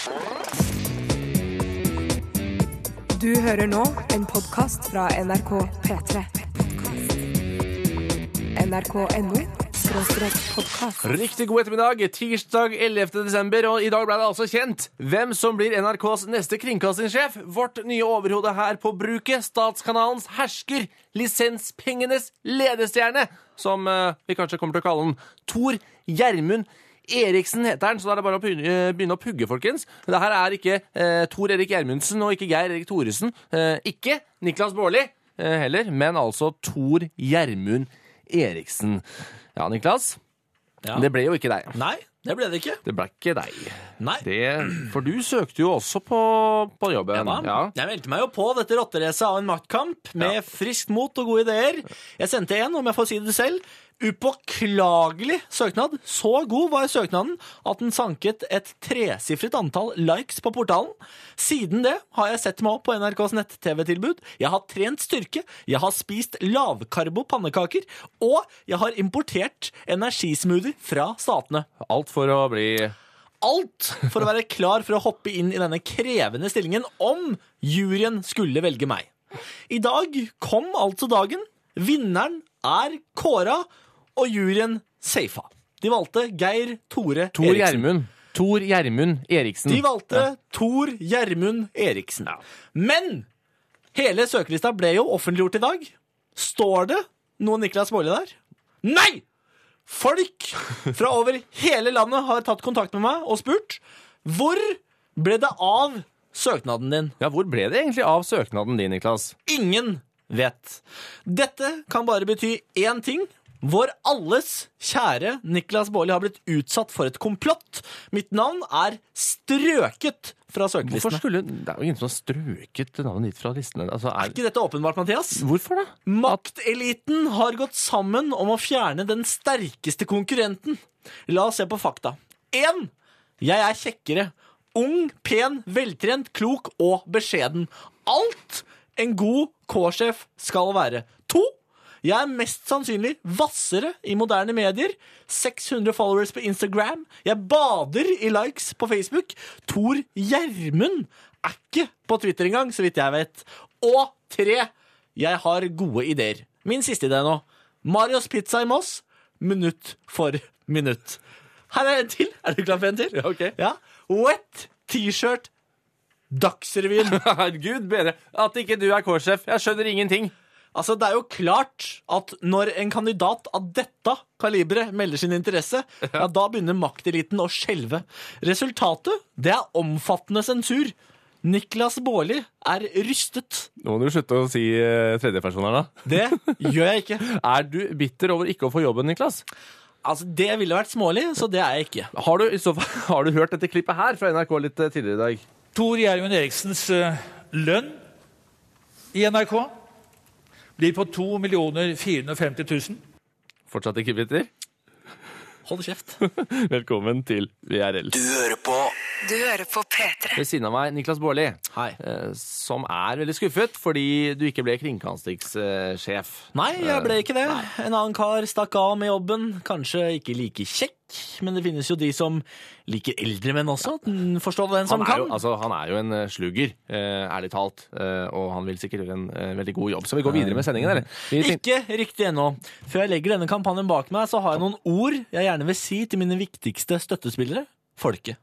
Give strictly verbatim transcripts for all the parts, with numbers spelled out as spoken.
Du hører nå en podcast fra N R K P tre. N R K punktum N O skråstrek podcast. Riktig god ettermiddag, tirsdag ellevte desember, og i dag ble det altså kjent hvem som blir N R K's neste kringkastingssjef. Vårt nye overhode her på bruket, statskanalens hersker, lisenspengenes ledestjerne, som uh, vi kanskje kommer til å kalle den, Tor Gjermund Eriksen heter han, så da er det bare å begynne å pugge, folkens. Dette her er ikke eh, Tor Erik Gjermundsen og ikke Geir Erik Thoresen. Eh, ikke Niklas Baarli eh, heller, men altså Tor Gjermund Eriksen. Ja, Niklas, ja. Det ble jo ikke deg. Nei, det ble det ikke. Det ble ikke deg. Nei. Det, for du søkte jo også på, på jobben. Ja, ja. Jeg meldte meg jo på dette rotteracet av en maktkamp med ja. friskt mot og gode ideer. Jeg sendte en, om jeg får si det selv, upåklagelig søknad. Så god var søknaden at den sanket et tresifret antall likes på portalen. Siden det har jeg sett meg opp på N R K's nett-tv-tilbud. Jeg har trent styrke, jeg har spist lavkarbo pannekaker, og jeg har importert energismoothie fra statene. Alt for å bli... Alt for å være klar for å hoppe inn i denne krevende stillingen om juryen skulle velge meg. I dag kom altså dagen. Vinneren er kåra, og juryen safa. De valgte Geir Tore Tor Eriksen. Gjermund. Tor Gjermund Eriksen. De valgte ja. Tor Gjermund Eriksen. Ja. Men hele søkelista ble jo offentliggjort i dag. Står det noe Niklas Baarli der? Nei! Folk fra over hele landet har tatt kontakt med meg og spurt, hvor ble det av søknaden din? Ja, hvor ble det egentlig av søknaden din, Niklas? Ingen vet. Dette kan bare bety én ting. Vår alles kjære Niklas Baarli har blitt utsatt for et komplott. Mitt navn er strøket fra søkelistene. Hvorfor skulle... Det er jo ingen som har strøket navnet ditt fra listene. Altså, er... er ikke dette åpenbart, Mathias? Hvorfor da? Makteliten har gått sammen om å fjerne den sterkeste konkurrenten. La oss se på fakta. En, jeg er kjekkere. Ung, pen, veltrent, klok og beskjeden. Alt en god K-sjef skal være. To, jeg er mest sannsynlig vassere i moderne medier. seks hundre followers på Instagram. Jeg bader i likes på Facebook. Tor Gjermund er ikke på Twitter engang, så vidt jeg vet. Og tre, jeg har gode ideer. Min siste idé nå. Marios Pizza i Moss, minutt for minutt. Her er en til. Er du klar for en til? Ja, ok. Ja. Wet t-shirt Dagsrevyen. Gud bedre at ikke du er K-sjef. Jeg skjønner ingenting. Altså, det er jo klart at når en kandidat av dette kaliberet melder sin interesse, ja. Ja, da begynner makteliten å skjelve. Resultatet, det er omfattende sensur. Niklas Baarli er rystet. Nå må du slutte å si uh, tredjeperson her da. Det gjør jeg ikke. Er du bitter over ikke å få jobben, Niklas? Altså, det ville vært smålig, så det er jeg ikke. Har du, i så fall, har du hørt dette klippet her fra N R K litt uh, tidligere i dag? Tor Gjermund Eriksens uh, lønn i N R K blir på to millioner fire hundre og femti tusen. Fortsatt ikke bitter? Hold kjeft. Velkommen til V R L. Du hører på Du hører på P tre. Ved siden av meg, Niklas Baarli. Hei. Eh, som er veldig skuffet fordi du ikke ble kringkastingssjef. Nei, jeg ble ikke det. Nei. En annen kar stakk av med jobben. Kanskje ikke like kjekk, men det finnes jo de som liker eldre menn også. Forstå den som han er kan. Jo, altså, han er jo en uh, slugger, uh, ærlig talt. Uh, og han vil sikkert gjøre en uh, veldig god jobb. Så vi går videre med sendingen, eller? Vi ikke riktig ennå. Før jeg legger denne kampanjen bak meg, så har jeg noen ord jeg gjerne vil si til mine viktigste støttespillere. Folket.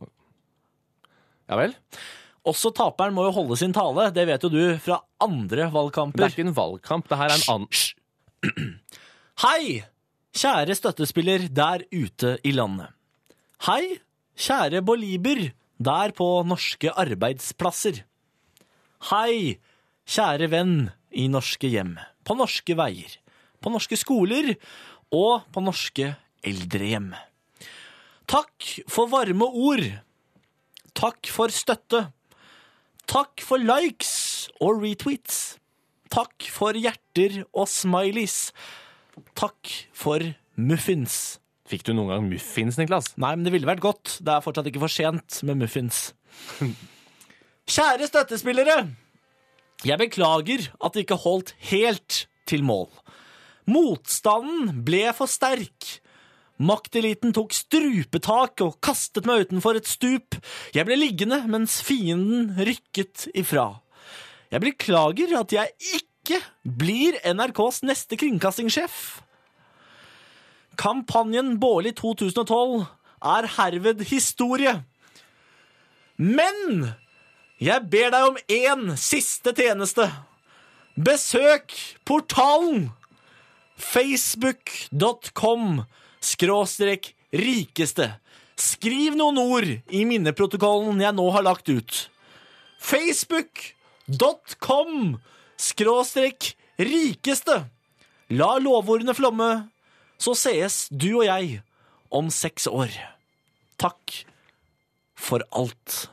Ja vel? Også taperen må jo holde sin tale. Det vet jo du fra andre valgkamper. Det er ikke en valgkamp, det her er en annen... Hei, kjære støttespiller der ute i landet. Hei, kjære boliber der på norske arbeidsplasser. Hei, kjære venn i norske hjem, på norske veier, på norske skoler og på norske eldrehjem. Takk for varme ord. Takk for støtte. Takk for likes og retweets. Takk for hjerter og smileys. Takk for muffins. Fikk du noen gang muffins, Niklas? Nei, men det ville vært godt. Det er fortsatt ikke for sent med muffins. Kjære støttespillere! Jeg beklager at det ikke holdt helt til mål. Motstanden ble for sterk. Makteliten tok strupetak og kastet meg utenfor et stup. Jeg ble liggende mens fienden rykket ifra. Jeg beklager at jeg ikke blir N R K's neste kringkastingssjef. Kampanjen Bårli to tusen og tolv er herved historie. Men jeg ber deg om en siste tjeneste. Besøk portalen facebook dot com skråstrek rikeste. Skriv noen ord i minneprotokollen jeg nå har lagt ut. facebook dot com skråstrek rikeste. La lovordene flomme, så sees du og jeg om seks år. Takk for alt.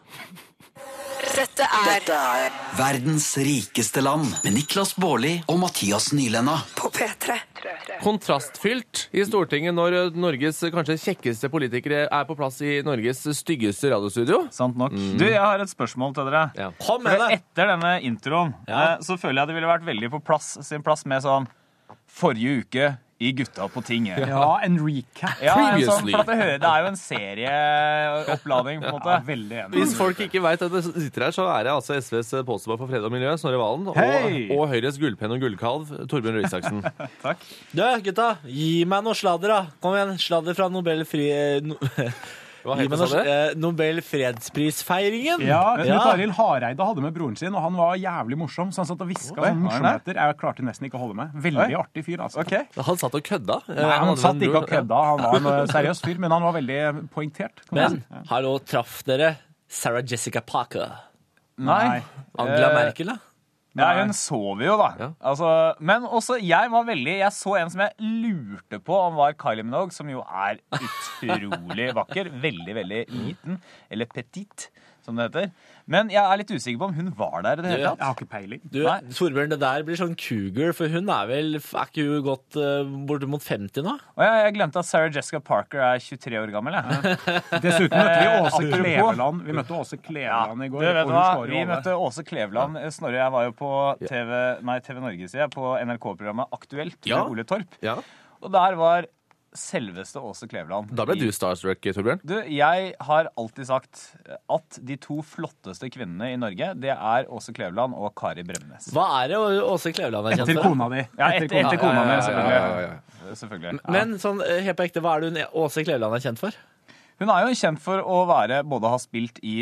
Dette er, Dette er verdens rikeste land med Niklas Bårli og Mathias Nylenna På P tre. Kontrastfylt i Stortinget når Norges kanskje kjekkeste politikere er på plass i Norges styggeste radiostudio. Sant nok. Mm. Du, jeg har et spørsmål til dere. Ja. Kom med det. Etter denne introen, Ja. eh, så føler jeg det ville vært veldig på plass, sin plass med sånn forrige uke i Gutta på tinget. Ja, en recap. Ja, en sånn, Previously. for at jeg hører, det er jo en serieoppladning, på en måte. Veldig enig. Hvis folk ikke vet at det sitter her, så er det altså S Vs påståbar for fred og miljø, Snorre Valen, Hei! og, og Høyres gullpenn og gullkalv, Torbjørn Røe Isaksen. Du, gutta, gi meg noe sladder, da. Kom igjen, sladder fra Nobel fri... No, Hva gi heter meg det, noe, sa du? eh, Nobel fredsprisfeiringen. Ja, Knut Ja. Arild Hareide hadde med broren sin, og han var jævlig morsom, så han satt og visket Oi, sånne var han det? morsomheter. Jeg klarte nesten ikke å holde med. Veldig Oi. artig fyr, altså. Ok. Han satt og kødda. Nei, han satt ikke og kødda, han var en uh, seriøs fyr, men han var veldig poengtert. kan man Men, si. hallo, traff dere Sarah Jessica Parker? Nei. Angela Eh, Merkel, da? Ja, hun sover jo, da. Ja. Altså, men også, jeg var veldig Jeg så en som jeg lurte på om var Kylie Minogue, som jo er utrolig vakker. Veldig, veldig liten. Eller petit, som det heter. Men jeg er litt usikker på om hun var der i det hele Jeg tatt. har ikke peiling. Du, Nei. Torbjørn, det der blir sånn cougar, for hun er vel Er ikke hun gått uh, bortimot femti nå? Og jeg, jeg glemte at Sarah Jessica Parker er tjuetre år gammel. Jeg. Dessuten møtte vi Eh, Åse apropos- Kleveland. Vi møtte Åse Kleveland i Du, går. vet og du hun hva? slår jo Vi alle. møtte Åse Kleveland. Snorre og jeg var jo på TV, nei, T V Norge-sida på N R K-programmet Aktuelt Ja. med Ole Torp. Ja. Og der var selveste Åse Kleveland. Da ble du starstruck, Torbjørn. Du, jeg har alltid sagt at de to flotteste kvinnene i Norge, det er Åse Kleveland og Kari Bremnes. Hva er det Åse Kleveland er kjent Etter for? kona di. Ja, etter, etter kona mi, Ja, ja, selvfølgelig. ja, ja, ja. selvfølgelig. Men sånn, eh, helt på ekte, hva er det hun Åse Kleveland er kjent for? Hun er jo kjent for å være, både ha spilt i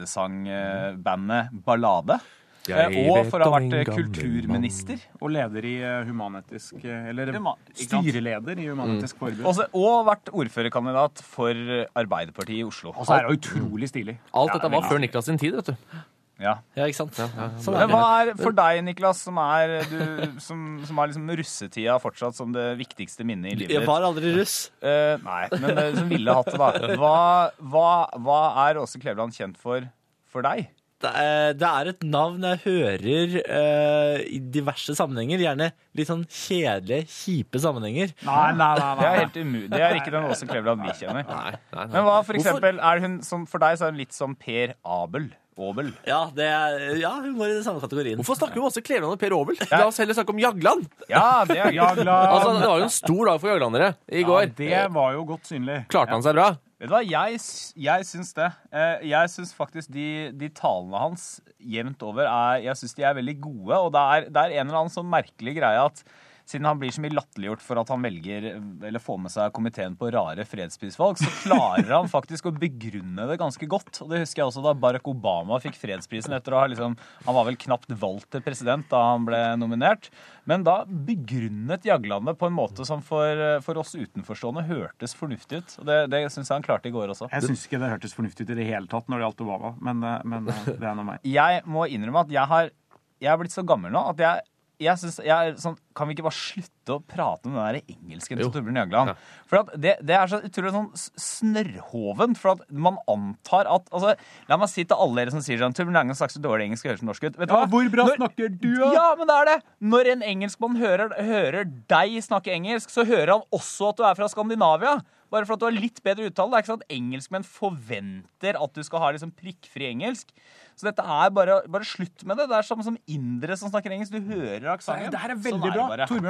visesangbandet Ballade, Jeg eh, og vet for å ha om vært en eh, gammel kulturminister. Og leder i uh, humanetisk uh, Eller Huma- ikke sant? styreleder i Human-Etisk Forbund. Også, og vært ordførerkandidat for Arbeiderpartiet i Oslo. Og så er det utrolig stilig. Alt dette var før Niklas sin tid, vet du. Ja. Ja, ikke sant? Sånn Men er hva det. er for deg, Niklas, som er, du, som, som er liksom russetida fortsatt som det viktigste minnet i livet Jeg ditt? var aldri russ. Eh, nei, men eh, som ville hatt det, da. Hva, hva, hva er Åse Kleveland kjent for for deg? Det er, det er et navn jeg hører eh, i diverse sammenhenger. Gjerne litt sånn kjedelige, kjipe sammenhenger. Nei, nei, nei. Det er helt umulig. Det er ikke den Åse Kleveland vi kjenner. Nei, nei, nei. Men hva for eksempel, er hun som for deg så er hun litt som Per Abel? Abel. Ja, det er, ja, hun går i den samme kategorien. Hvorfor snakker vi om Åse Kleveland og Per Aabel? La oss heller snakke om Jagland. Ja, det er Jagland. Altså, det var jo en stor dag for jaglandere i går. Ja, det var jo godt synlig. Klarte han seg bra? Vet du hva, jeg, s- jeg syns det. Eh, Jeg syns faktisk de, de talene hans jevnt over er Jeg syns de er veldig gode, og det er, det er en eller annen sånn merkelig greie at siden han blir så mye latterliggjort for at han velger eller får med seg komiteen på rare fredsprisvalg, så klarer han faktisk å begrunne det ganske godt. Og det husker jeg også da Barack Obama fikk fredsprisen etter å ha liksom Han var vel knapt valgt til president da han ble nominert, men da begrunnet Jagland det på en måte som for, for oss utenforstående hørtes fornuftig ut. Og det, det syns jeg han klarte i går også. Jeg syns ikke det hørtes fornuftig ut i det hele tatt når det gjaldt Obama, men, uh, men uh, det er nå meg. Jeg må innrømme at jeg har Jeg er blitt så gammel nå at jeg jeg synes, jeg er sånn, Kan vi ikke bare slutte å prate om den der engelsken til Torbjørn Jagland? For at det, det er så utrolig sånn s- snørrhovent, for at man antar at altså, La meg si til alle dere som sier sånn Torbjørn Jagland snakker så dårlig engelsk og høres så norsk ut. Vet du Ja, hva? hvor bra Når- snakker du, da? Ja, men det er det! Når en engelskmann hører, hører deg snakke engelsk, så hører han også at du er fra Skandinavia. Bare for at du har litt bedre uttale. Det er ikke sånn at engelskmenn forventer at du skal ha liksom prikkfri engelsk. Så dette er bare, bare slutt med det. Det er samme som indere som snakker engelsk. Du hører aksenten. Det her er Sånn veldig det bra. bare. Torbjørn har stått på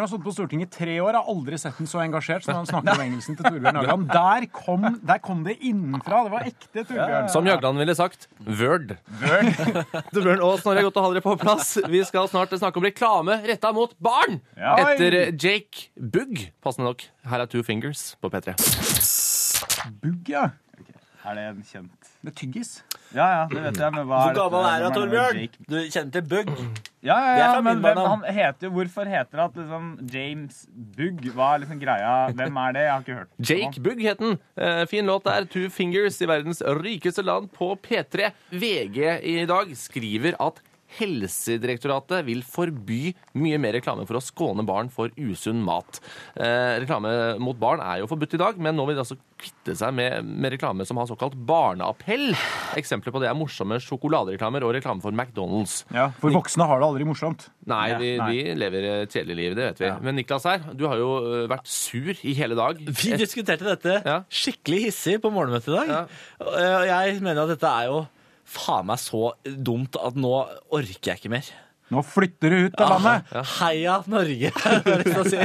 Stortinget i tre år, har aldri sett den så engasjert som han snakker om engelsken til Torbjørn Jagland. Der kom, der kom det innenfra. Det var ekte, Torbjørn. Som Jagland ville sagt, Word. Word. Torbjørn og Snorre, godt å ha dere på plass. Vi skal snart snakke om reklame rettet mot barn. Ja. Etter Jake Bugg, passende nok. Her er Two Fingers på P tre. Bugg, ja. Er det en kjent? Det er tyggis. Ja, ja, det vet jeg. Men hva Hvor er gammel dette? er du, Hvem Torbjørn? Jake? Du kjenner til Bugg. Ja, ja, Det er ja, fra men min hvem, barndom. han heter jo, hvorfor heter det at liksom, James Bugg? Hva er liksom greia? Hvem er det? Jeg har ikke hørt. Jake Bugg het den. Eh, fin låt der. Two Fingers i verdens rikeste land på P tre. V G i dag skriver at Helsedirektoratet vil forby mye mer reklame for å skåne barn for usunn mat. Eh, reklame mot barn er jo forbudt i dag, men nå vil de altså kvitte seg med, med reklame som har såkalt barneappell. Eksempler på det er morsomme sjokoladereklamer og reklame for McDonald's. Ja, for voksne har det aldri morsomt. Nei, vi, Nei. vi lever et kjedelig liv, det vet vi. Men Niklas her, du har jo ø, vært sur i hele dag. Vi diskuterte dette Ja. skikkelig hissig på morgenmøtet i dag. Ja. Og jeg mener at dette er jo faen meg så dumt at nå orker jeg ikke mer. Nå flytter du ut av landet. Heia Norge, har jeg lyst til å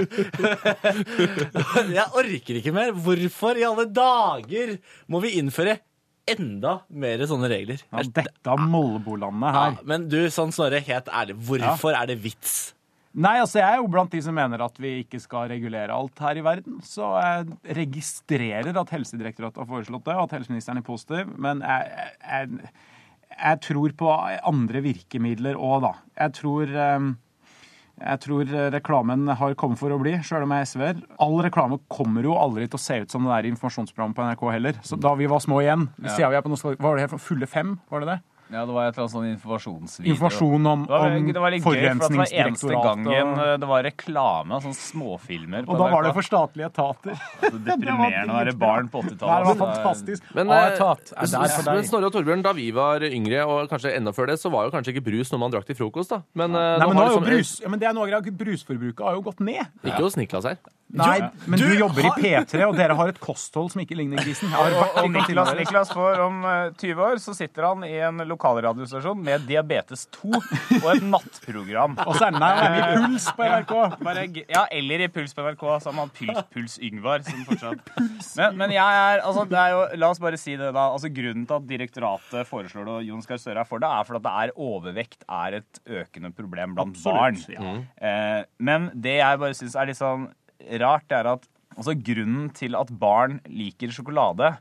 si. Jeg orker ikke mer. Hvorfor i alle dager må vi innføre enda mer sånne regler? Ja, dette Molbolandet Ja, her. men du, sånn Snorre, helt ærlig, hvorfor er det vits? Nei, altså jeg er jo blant de som mener at vi ikke skal regulere alt her i verden. Så jeg registrerer at Helsedirektoratet har foreslått det, og at helseministeren er positiv. Men jeg, jeg, jeg tror på andre virkemidler også, da. Jeg tror, jeg tror reklamen har kommet for å bli, selv om jeg er S V-er. All reklame kommer jo aldri til å se ut som det der informasjonsprogrammet på N R K heller. Så da vi var små igjen, hvis ja. vi er på noe, hva var det her for fulle fem, var det det? Ja, det var et eller annet sånn informasjonsvideo. Informasjon om, det var, om det var litt gøy, for det var eneste forurensningsdirektoratet. gangen det var reklame, sånn småfilmer. Og da var det for statlige etater. Altså, deprimerende å være barn på åttitallet. Det var fantastisk. Men, ah, eh, etat, er der for deg. men Snorre og Torbjørn, da vi var yngre, og kanskje enda før det, så var jo kanskje ikke brus når man drakk til frokost, da. Men, eh, Nei, men nå har er jo liksom- brus, ja, men det er noe av brusforbruket har jo gått ned. Ikke hos Niklas her. Nei, men du, du jobber har- i P tre, og dere har et kosthold som ikke ligner grisen. Jeg har Og, vært og i Niklas, kantina deres. Niklas får om uh, tyve år, så sitter han i en lokalradiostasjon med Diabetes to og et nattprogram. Og så er det nei, han er med i Puls på N R K. Bare, g- ja, eller i Puls på N R K, så har man Puls, Puls Yngvar, som fortsatt... Men, men jeg er, altså, det er jo, la oss bare si det da, altså grunnen til at direktoratet foreslår det, og Jon Skar Støre er for det, er for at det er overvekt er et økende problem blant barn. Absolutt, ja. Eh, men det jeg bare synes er litt sånn rart, det er at altså, grunnen til at barn liker sjokolade,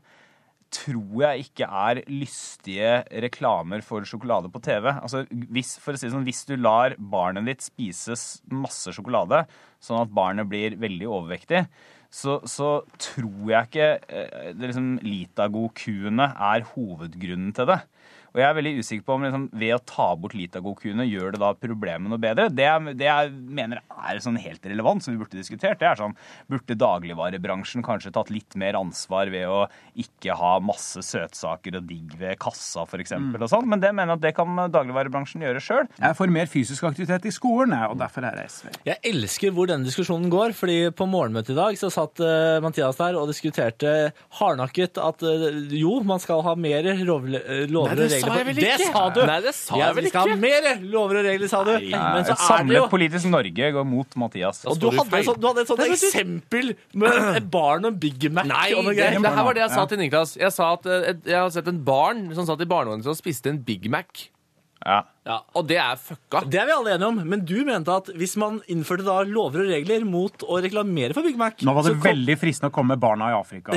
tror jeg ikke er lystige reklamer for sjokolade på T V. Altså, hvis, for å si det sånn, hvis du lar barnet ditt spise masse sjokolade, sånn at barnet blir veldig overvektig, så, så tror jeg ikke eh, det liksom, Litago-kuene er hovedgrunnen til det. Og jeg er veldig usikker på om liksom, ved å ta bort Litago-kuene gjør det da problemet noe bedre. Det, det jeg mener er sånn helt relevant, som vi burde diskutert, det er sånn, burde dagligvarebransjen kanskje tatt litt mer ansvar ved å ikke ha masse søtsaker og digg ved kassa, for eksempel, Mm. og sånn. Men det mener jeg at det kan dagligvarebransjen gjøre selv. Jeg får mer fysisk aktivitet i skolen, jeg, og derfor er jeg S V. Jeg elsker hvor denne diskusjonen går, fordi på morgenmøtet i dag så satt uh, Mathias der og diskuterte hardnakket at uh, jo, man skal ha mer lovle- uh, lover og regler. sa jeg vel Det ikke. sa du! Nei, det sa Ja, jeg vel vi skal ikke. ha mer lover og regler, sa du. Men så Et er det jo samlet politisk Norge går mot Mathias. Og du står det hadde, feil. et sånt, du hadde et sånt eksempel med et barn og Big Mac Nei, og noe det, greier. det her var det jeg sa til Niklas. Jeg sa at eh, et, jeg har sett en barn som satt i barnevognen og spiste en Big Mac. Ja. Ja. Og det er fucka. Det er vi alle enige om, men du mente at hvis man innførte da lover og regler mot å reklamere for Big Mac Nå var det så kom- veldig fristende å komme med barna i Afrika.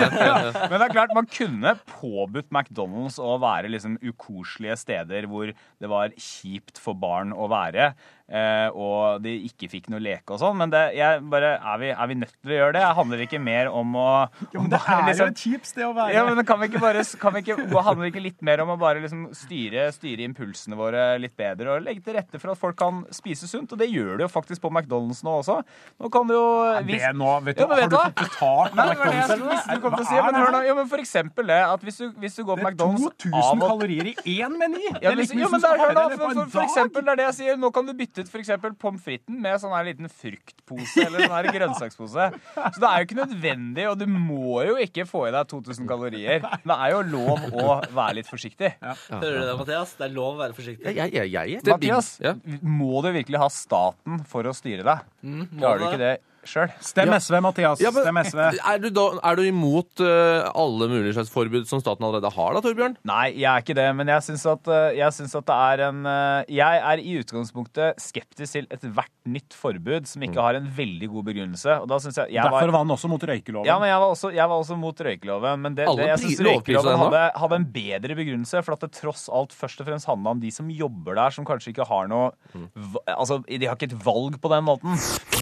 Men det er klart, man kunne påbudt McDonald's å være liksom ukoselige steder hvor det var kjipt for barn å være, eh, og de ikke fikk noe leke og sånn, men det, jeg bare, er, vi, er vi nødt til å gjøre det? Det handler ikke mer om å... Jo, men det er jo et kjipt sted å være. Ja, men kan vi ikke bare, kan vi ikke, handler det ikke litt mer om å bare liksom styre, styre impulsene våre litt bedre, og legge til rette for at folk kan spise sunt, og det gjør det jo faktisk på McDonald's nå også. Nå kan du jo... Det er nå, vet du, Ja, men vet har du du fått betalt Nei, av det var det jeg skulle visste du kom til å si, men hør nå, ja, men for eksempel det, at hvis du, hvis du går på Det er McDonald's to tusen kalorier i én meny. Det ja, er men, liksom jo, hvis men du der, skal hør da, ha det på for, en for, for dag. eksempel, det er det jeg sier, nå kan du bytte ut for eksempel pommes fritesen med sånn her liten fruktpose eller sånn her grønnsakspose. Så det er jo ikke nødvendig, og du må jo ikke få i deg to tusen kalorier. Det er jo lov å være litt forsiktig. Hører du det, Mathias? Det er lov å være forsiktig. Jeg, jeg, jeg, jeg. Mathias, Ja. må du virkelig ha staten for å styre deg? Klarer du ikke det selv? Stem S V, Mathias. Ja, men, Stem S V. er, du da, er du imot uh, alle mulige slags forbud som staten allerede har, da, Torbjørn? Nei, jeg er ikke det, men jeg syns at, uh, jeg synes at det er en uh, Jeg er i utgangspunktet skeptisk til ethvert nytt forbud som ikke har en veldig god begrunnelse. Og da synes jeg, jeg Derfor var, var han også mot røykeloven. ja, men jeg var også, jeg var også mot røykeloven, men det, Alle det, jeg pri- synes lovpriser røykeloven den nå. hadde, hadde en bedre begrunnelse, for at det tross alt først og fremst handla om de som jobber der, som kanskje ikke har noe va- Altså, de har ikke et valg på den måten.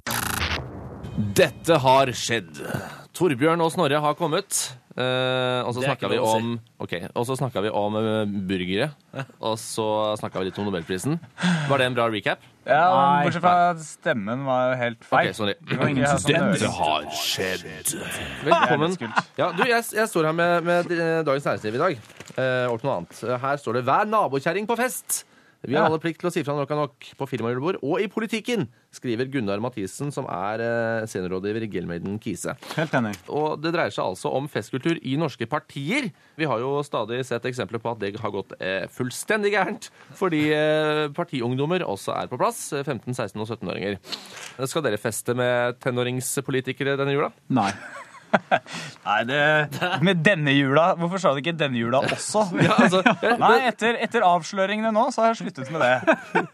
Dette har skjedd. Torbjørn og Snorre har kommet. Eh, og så Det er snakka ikke vi lov å si. om Ok, og så snakka vi om eh, burgere. Og så snakka vi litt om Nobelprisen. Var det en bra recap? Ja, Nei. Bortsett fra stemmen var jo helt feil. Ok, sorry. Det var ingen som Dette nøler. har skjedd. Velkommen. Det er litt kult. Ja, du, jeg, jeg står her med, med eh, Dagens Næringsliv i dag. Eh, og noe annet. Her står det 'Vær nabokjerring på fest'. Vi har Ja. alle plikt til å si fra nok er nok på firmajulebord og i politikken, skriver Gunnar Mathisen, som er eh, seniorrådgiver i Gelmeiden Kise. Helt enig. Og det dreier seg altså om festkultur i norske partier. Vi har jo stadig sett eksempler på at det har gått eh, fullstendig gærent, fordi eh, partiungdommer også er på plass, eh, femten-, seksten- og syttenåringer. Skal dere feste med tenåringspolitikere denne jula? Nei. Nei, det Med denne jula. Hvorfor sa du ikke denne jula også? Ja, altså, Nei, etter, etter avsløringene nå, så har jeg sluttet med det.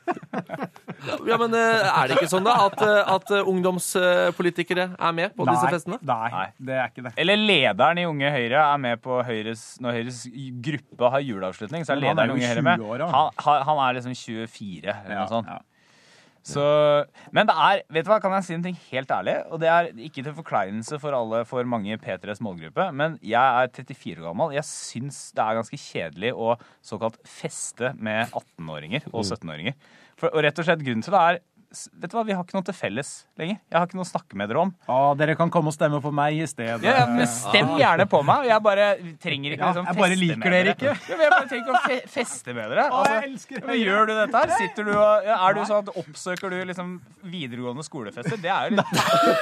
ja, men eh, er det ikke sånn da at, eh, at eh, ungdomspolitikere er med på disse festene? Nei, Nei. det er ikke det. Eller lederen i Unge Høyre er med på Høyres Når Høyres gruppe har juleavslutning, så er Men han er lederen i jo Unge Høyre med. tjue år, da. Han, han- han er liksom tjuefire, eller noe sånt. Ja. Så, men det er, vet du hva, kan jeg si en ting helt ærlig? Og det er ikke til forkleinelse for alle, for mange P tres målgruppe, men jeg er trettifire år gammel. Jeg syns det er ganske kjedelig å såkalt feste med attenåringer og syttenåringer. For, og rett og slett grunnen til det er, vet du hva, vi har ikke noe til felles lenger. Jeg har ikke noe å snakke med dere om. Å, dere kan komme og stemme på meg i stedet. Ja, ja, men stem gjerne på meg. Jeg bare trenger ikke Ja, liksom, jeg bare feste liker med dere dere. ikke. Ja, men jeg bare trenger ikke å fe feste med dere. Å, jeg elsker men gjør du dette her? Sitter du og, ja, er du sånn at oppsøker du liksom videregående skolefester? Det er jo litt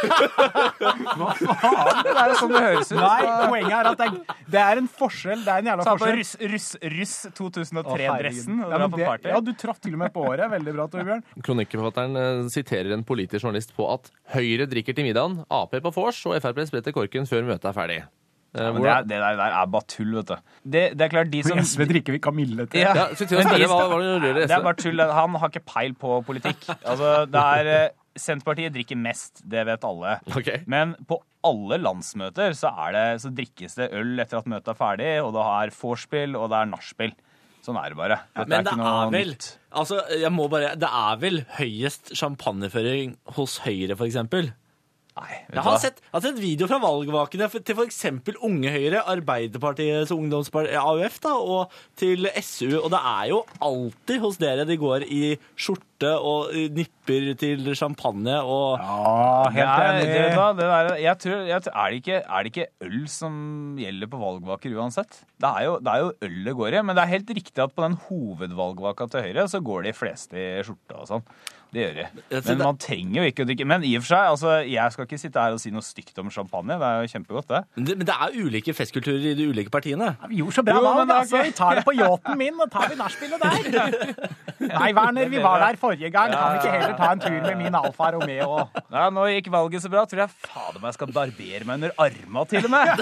Hva faen? Det er jo sånn det høres ut. Nei, poenget er at det er, det er en forskjell. Det er en jævla Ta på forskjell. russ, russ, russ to tusen og Å, tre-dressen herregud. og Ja, dra men på det- party. Ja, du traff til og med på året. Veldig bra, Torbjørn. Kronikkforfatteren eh, siterer en politisk journalist på at Høyre drikker til middagen, A P på vors, og F R P spretter korken før møtet er ferdig. Eh, Ja, men det, hvordan- er, det der, der er bare tull, vet du. Det, det er klart, de som I S V drikker vi Kamille til. Ja. Ja, så til å Men de spørre, hva skal- var det du gjør i Det er S V? bare tull. Han har ikke peil på politikk. Altså, det er eh, Senterpartiet drikker mest, det vet alle. Ok. Men på alle landsmøter så, er det, så drikkes det øl etter at møtet er ferdig, og det er vorspiel, og det er nachspiel. Sånn er det bare. Dette Men det ikke noe er vel nytt. Altså, jeg må bare Det er vel høyest champagneføring hos Høyre, for eksempel. Nei, vet Jeg du har hva? sett, jeg har sett video fra valgvakene for- til for eksempel Unge Høyre, Arbeiderpartiets ungdomsparti, A U F, da, og til S U. Og det er jo alltid hos dere de går i skjorte og nipper til champagne og Ja, Det er, helt det, enig. da, det der, jeg tror, jeg, tror- er, det ikke, er det ikke øl som gjelder på valgvaker uansett? Det er, jo, det er jo øl det går i, men det er helt riktig at på den hovedvalgvaka til Høyre så går de fleste i skjorte og sånn. Det gjør de. Jeg tror Men det- man trenger jo ikke å drikke. Men i og for seg, altså, jeg skal ikke sitte her og si noe stygt om champagne. Det er jo kjempegodt, det. Men det, men det er ulike festkulturer i de ulike partiene. Vi gjorde så bra Jo, valg, men det er altså. Vi tar det på yachten min, og tar vi nachspielet der. Nei, Werner, vi var der forrige gang. Kan vi ikke heller ta en tur med min Alfa Romeo? Ja, nå gikk valget så bra. Tror jeg fader meg skal barbere meg under arma til og med.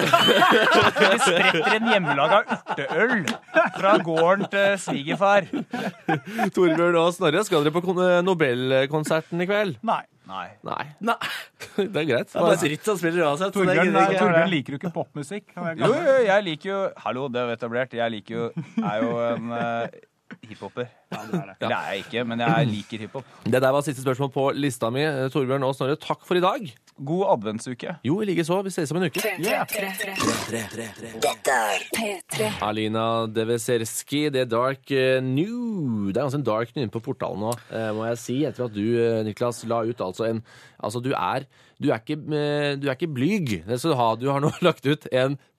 Det spretter en hjemmelaga urteøl fra gården til svigerfar. Torbjørn og Snorre, skal dere på kon- Nobelkonserten i kveld? Nei. Nei. Nei. Nei, Det er greit. det er bare dritt som spiller uansett. så det Torbjørn, gidder jeg nei, ikke. Torbjørn liker jo ikke popmusikk. Jo, jo, jeg liker jo Hallo, det er jo etablert. Jeg liker jo Er jo en uh, hiphoper. Eller det er jeg ikke, men jeg liker hiphop. Det der var siste spørsmål på lista mi. Torbjørn og Snorre, takk for i dag. God adventsuke. Jo, i like så. Vi ses om en uke. P tre. Alina Deveserski, det er Dark eh, New. Det er altså en Dark New inne på portalen nå, eh, må jeg si, etter at du, eh, Niklas, la ut altså en Altså, du er, du er, ikke, eh, du er ikke blyg. Det skal du ha. Du har nå lagt ut en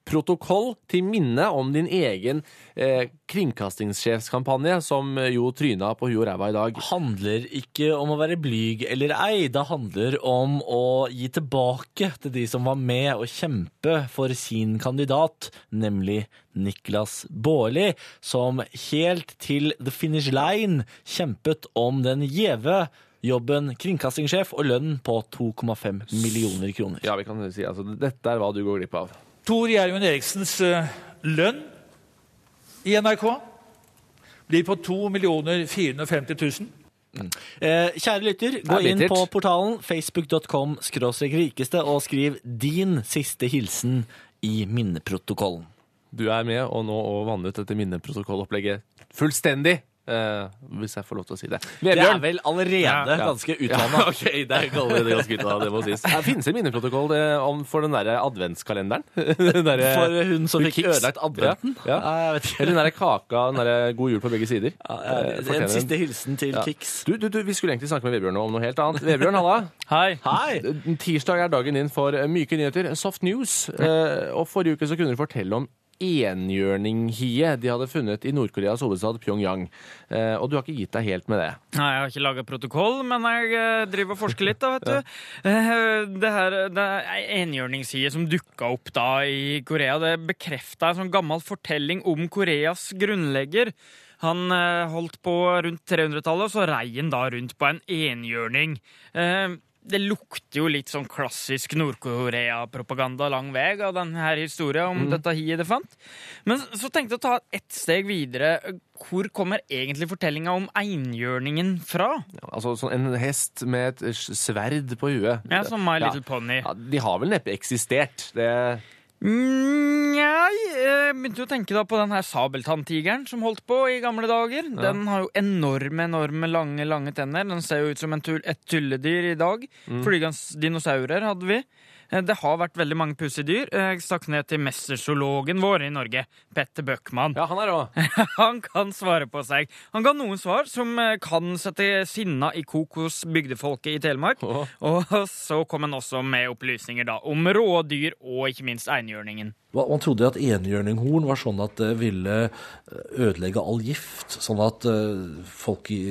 protokoll til minne om din egen eh, kringkastingssjefskampanje, som jo tryna på hu og ræva i dag. Handler ikke om å være blyg eller ei, det handler om å gi tilbake til de som var med og kjempe for sin kandidat, nemlig Niklas Baarli, som helt til the finish line kjempet om den gjeve jobben kringkastingssjef og lønn på to komma fem millioner kroner. Ja, vi kan si, altså, dette er hva du går glipp av. Tor Gjermund Eriksens uh, lønn i N R K blir på to millioner fire hundre og femti tusen. Mm. Eh, kjære lytter, gå inn på portalen facebook dot com skråstrek rikeste og skriv din siste hilsen i minneprotokollen. Du er med og nå og vannet dette minneprotokollopplegget fullstendig. Uh, hvis jeg får lov til å si det. Vebjørn. Det er vel allerede ja, ganske utvannet. Ja, ok, det er allerede ganske utvannet, det må sies. Her finnes en minneprotokoll det, om for den der adventskalenderen. den der, for hun som fikk ødelagt adventen? Ja, ja. Jeg vet ikke. Eller den der kaka, den der god jul på begge sider. Ja, ja, en siste hilsen til ja. Kix. Du, du, du, vi skulle egentlig snakke med Vebjørn om noe helt annet. Vebjørn, halla. Hei. Hei. Tirsdag er dagen din for myke nyheter, soft news. Uh, og forrige uke så kunne du fortelle om enhjørninghie de hadde funnet i Nord-Koreas hovedstad Pyongyang. Eh, og du har ikke gitt deg helt med det. Nei, jeg har ikke laget protokoll, men jeg eh, driver og forsker litt da, vet du. Eh, det her, det er enhjørningshie som dukket opp da i Korea. Det bekreftet en sånn gammel fortelling om Koreas grunnlegger. Han eh, holdt på rundt tre hundretallet, og så rei han da rundt på en enhjørning. Eh, Det lukter jo litt sånn klassisk Nord-Korea-propaganda lang vei av denne historien om mm. dette hiet det fant. Men så tenkte jeg å ta ett steg videre. Hvor kommer egentlig fortellingen om enhjørningen fra? Ja, altså sånn en hest med et sverd på huet. Ja, som My Little ja. Pony. Ja, de har vel neppe eksistert. Det... Mm, jeg begynte jo å tenke da på den her sabeltanntigeren som holdt på i gamle dager. Ja. Den har jo enorme, enorme, lange, lange tenner. Den ser jo ut som en tull, et tulledyr i dag. Mm. Flygans dinosaurer hadde vi. Det har vært veldig mange pussedyr. Jeg stakk ned til mesterzoologen vår i Norge, Petter Bøckmann. Ja, han er også. Han kan svare på seg. Han ga noen svar som kan sette sinna i kokos bygdefolket i Telemark. Oh. Og så kom han også med opplysninger da om rådyr og ikke minst enhjørningen. Man trodde at enhjørninghorn var sånn at det ville ødelegge all gift, sånn at folk i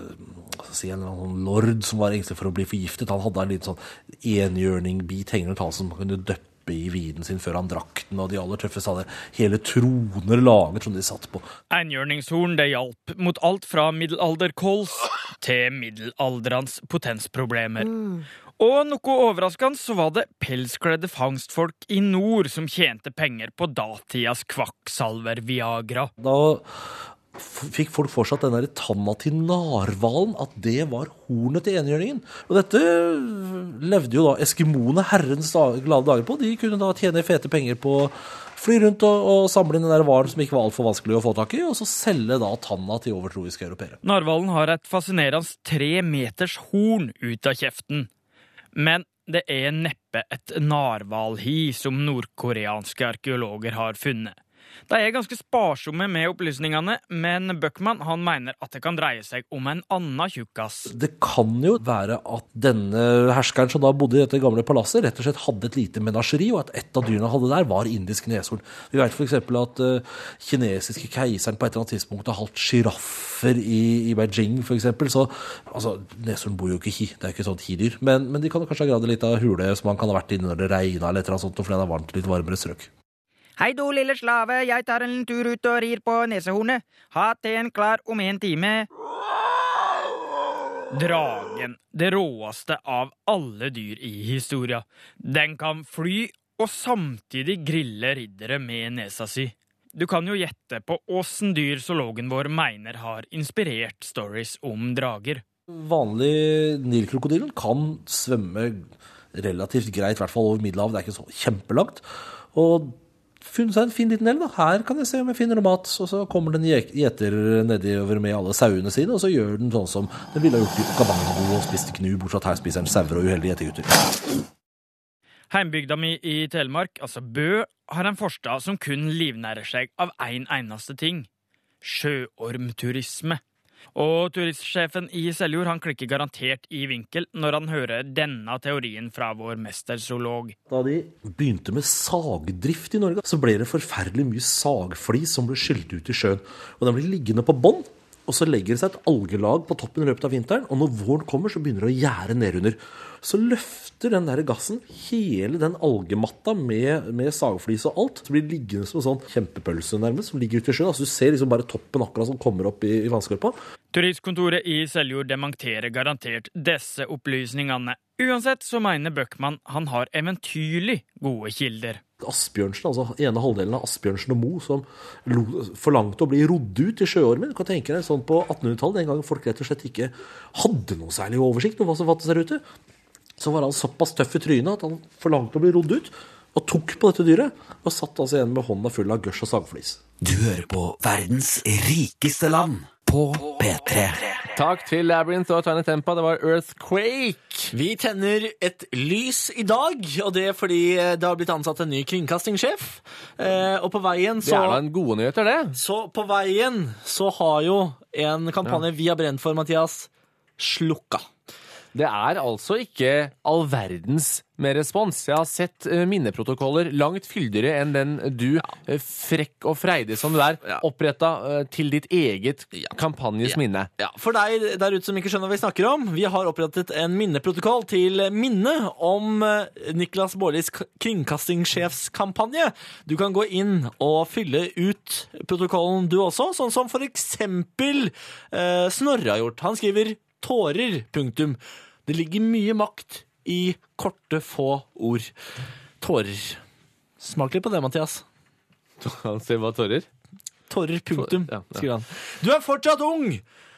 si en eller annen lord som var engstelig for å bli forgiftet, han hadde en liten sånn enhjørningbit hengende til som kunne døppe i vinen sin før han drakk den, og de aller tøffeste hadde hele troner laget som de satt på. Enhjørningshorn det hjalp mot alt fra middelalderkols til middelalderens potensproblemer. Mm. Og noe overraskende så var det pelskledde fangstfolk i nord som tjente penger på datidas kvakksalver Viagra. Da fikk folk fortsatt den der tanna til narvalen, at det var hornet til enhjørningen. Og dette levde jo da eskimoene herrens glade dager på. De kunne da tjene fete penger på fly rundt og, og samle inn den der varen som ikke var alt for vanskelig å få tak i, og så selge da tanna til overtroiske europeere. Narvalen har et fascinerende tre meters horn ut av kjeften. Men det er neppe et narvalhi som nordkoreanske arkeologer har funnet. De er ganske sparsomme med opplysningene, men Bøckmann han mener at det kan dreie seg om en annen tjukkas. Det kan jo være at denne herskeren som da bodde i dette gamle palasset rett og slett hadde et lite menageri, og at et av dyrene hadde der var indisk neshorn. Vi vet for eksempel at uh, kinesiske keiseren på et eller annet tidspunkt har holdt giraffer i, i Beijing for eksempel, så altså, neshorn bor jo ikke hi, det er ikke sånn hidyr, men, men de kan kanskje ha gradet litt av hule som man kan ha vært inne når det regnet eller et eller annet sånt, fordi det er varmt litt varmere strøk. Hei du, lille slave, jeg tar en tur ut og rir på nesehornet. Ha teen klar om en time. Dragen, det råeste av alle dyr i historia. Den kan fly og samtidig grille riddere med nesa si. Du kan jo gjette på åssen dyr zoologen vår mener har inspirert stories om drager. Vanlig nilkrokodilen kan svømme relativt greit, i hvert fall over Middelhavet. Det er ikke så kjempelangt. Og funnet seg en fin liten elv da. Her kan jeg se om jeg finner noe mat. Og så kommer den gjeter nedover med alle sauene sine, og så gjør den sånn som den ville ha gjort i Okavango og spiste knu, bortsett at her spiser den sauer og uheldige gjetergutter. Heimbygda mi i Telemark, altså Bø, har en forstad som kun livnærer seg av en eneste ting. Sjøormturisme. Og turistsjefen i Seljord han klikker garantert i vinkel når han hører denne teorien fra vår mesterzoolog. Da de begynte med sagdrift i Norge, så ble det forferdelig mye sagflis som ble skylt ut i sjøen. Og den ble liggende på bånd, og så legger det seg et algelag på toppen i løpet av vinteren, og når våren kommer, så begynner det å gjære nedunder. Så løfter den der gassen hele den algematta med, med sagflis og alt, så blir det liggende som en sånn kjempepølse nærmest, som ligger ute i sjøen. Altså du ser liksom bare toppen akkurat som kommer opp i, i vannskorpa. Turistkontoret i Seljord dementerer garantert disse opplysningene. Uansett så mener Bøckmann han har eventyrlig gode kilder. Asbjørnsen, altså ene halvdelen av Asbjørnsen og Mo, som lo, forlangte å bli rodd ut i sjøormen. Du kan tenke deg sånn på attenhundretallet, den gangen folk rett og slett ikke hadde noe særlig oversikt om hva som fantes der ute. Så var han såpass tøff i trynet at han forlangte å bli rodd ut, og tok på dette dyret, og satt altså igjen med hånda full av gørs og sagflis. Du hører på verdens rikeste land på P tre. Takk til Labyrinth og Tiny Tempa, det var Earthquake. Vi tenner et lys i dag, og det er fordi det har blitt ansatt en ny kringkastingssjef. Eh, og på veien så... Det er da en gode nyheter, det. Så på veien så har jo en kampanje ja. vi har brent for, Mathias, slukka. Det er altså ikke all verdens med respons. Jeg har sett uh, minneprotokoller langt fyldigere enn den du, uh, frekk og freidig som du er, ja. opprettet uh, til ditt eget ja. kampanjes ja. minne. Ja. For deg der ute som ikke skjønner hva vi snakker om, vi har opprettet en minneprotokoll til minne om uh, Niklas Baarlis kringkastingssjefskampanje. Du kan gå inn og fylle ut protokollen du også, sånn som for eksempel uh, Snorre har gjort. Han skriver tårer, punktum. Det ligger mye makt i korte, få ord. Tårer. Smak litt på det, Mathias. Han sier hva tårer? Tårer, punktum, ja, ja. skriver han. Du er fortsatt ung!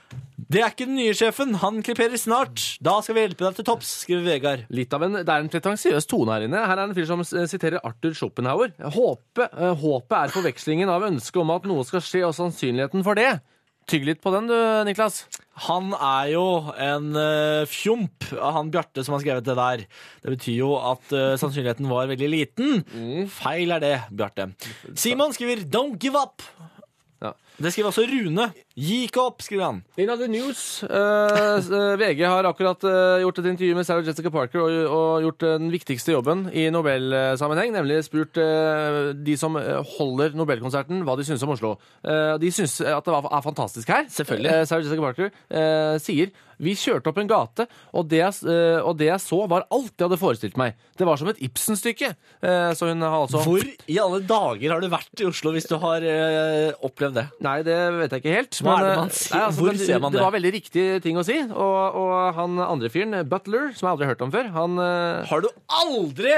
Det er ikke den nye sjefen. Han kreperer snart. Da skal vi hjelpe deg til topps, skriver Vegard. Litt av en, det er en pretensiøs tone her inne. Her er en fyr som siterer Arthur Schopenhauer. Håpet, uh, håpet er forvekslingen av ønsket om at noe skal skje, og sannsynligheten for det. Tygg litt på den, du, Niklas. Han er jo en uh, fjomp av han Bjarte som har skrevet det der. Det betyr jo at uh, sannsynligheten var veldig liten. Mm. Feil er det, Bjarte. Simon skriver «Don't give up». Ja. Det skriver også Rune. Gi ikke opp, skriver han. In other news, uh, V G har akkurat uh, gjort et intervju med Sarah Jessica Parker og, og gjort uh, den viktigste jobben i Nobel-sammenheng, nemlig spurt uh, de som holder Nobelkonserten hva de synes om Oslo. Uh, de synes at det var, er fantastisk her. Selvfølgelig. Uh, Sarah Jessica Parker uh, sier vi kjørte opp en gate, og det, jeg, uh, og det jeg så var alt jeg hadde forestilt meg. Det var som et Ibsen-stykke. Uh, så hun har altså... Hvor i alle dager har du vært i Oslo hvis du har uh, opplevd det? Nei, det vet jeg ikke helt. Hva er det man sier? Nei, altså, Hvor ser man det? Det var veldig riktig ting å si. Og, og han andre fyren, Butler, som jeg aldri har hørt om før, han... Uh... Har du aldri,